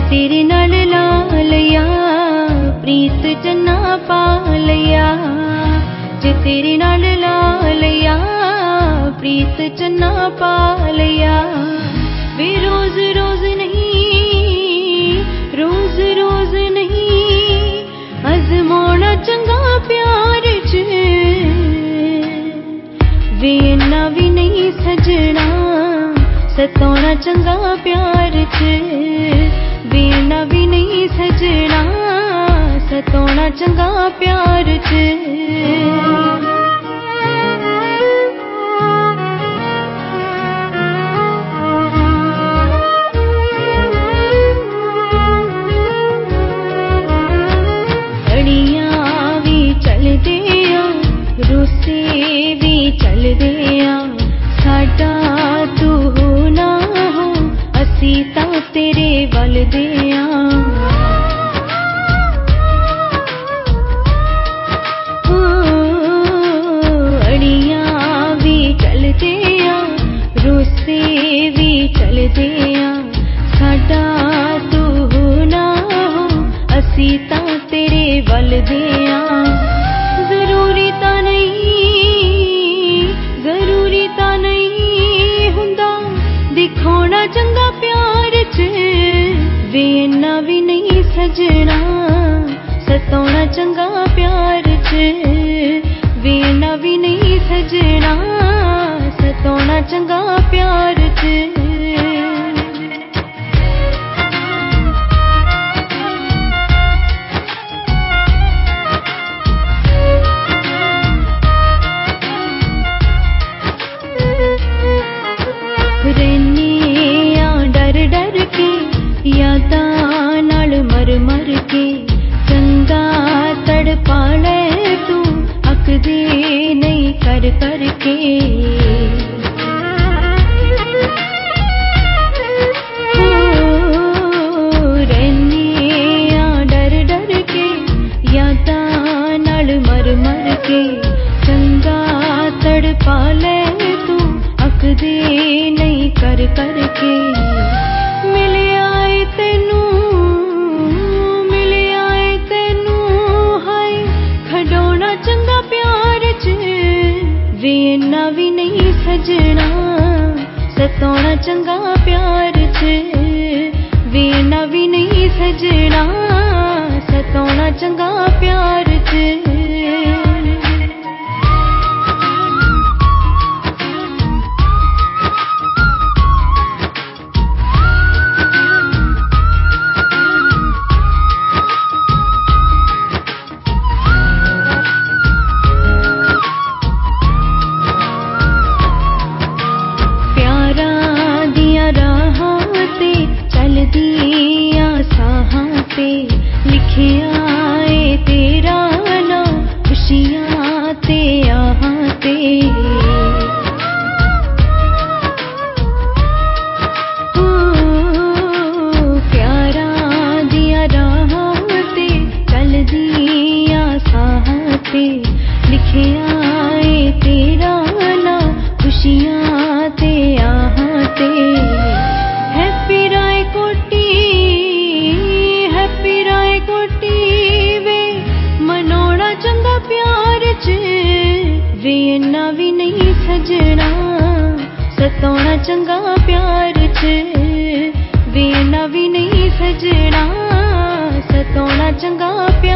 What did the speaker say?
तेरे नाल ला लिया प्रीत चन्ना पा लिया, जे तेरे नाल ला लिया प्रीत चन्ना पा लिया। वे रोज रोज नहीं, रोज रोज नहीं अजमाना चंगा प्यार च, वे इन्ना भी नहीं सजना सताना चंगा प्यार च, वे इन्ना भी नहीं सजना सताना चंगा प्यार च। रूसे भी चलदे आ, साडा तू हो ना हो असी तां तेरे वल दे आ। अड़ियां भी चलदे आ, रूसे भी चलदे आ, साडा तू हो ना हो असी तां तेरे वल दे आ। जरूरी तां नहीं हुंदा दिखाना चंगा प्यार च, वे इन्ना भी नहीं सजना सताना चंगा प्यार च, वे इन्ना भी नहीं सजना सताना चंगा प्यार च। डर के यादां नाल मर मर के चंगा तड़पा ले तू अकदे नहीं कर कर के। रहने डर डर के यादां नाल मर मर के चंगा तड़पा ले तू अकदे नहीं कर कर के। मिले आए तेनू हाय खडोना चंगा प्यार च, वे इन्ना भी नहीं सजना सताना चंगा प्यार च, वे इन्ना भी नहीं सजना सताना चंगा प्यार च। चलदिया साहां ते लिखिया ए तेरा नाम खुशियां ते आहां ते। प्यारा दिया राहां ते चलदिया साहां ते लिखिया ए तेरा नाम खुशियां ते आहां ते। हैप्पी रायकोटी वे मनोड़ा चंगा प्यार च, वे इन्ना भी नहीं सजना सताना चंगा प्यार च, वे इन्ना भी नहीं सजना सताना चंगा प्यार।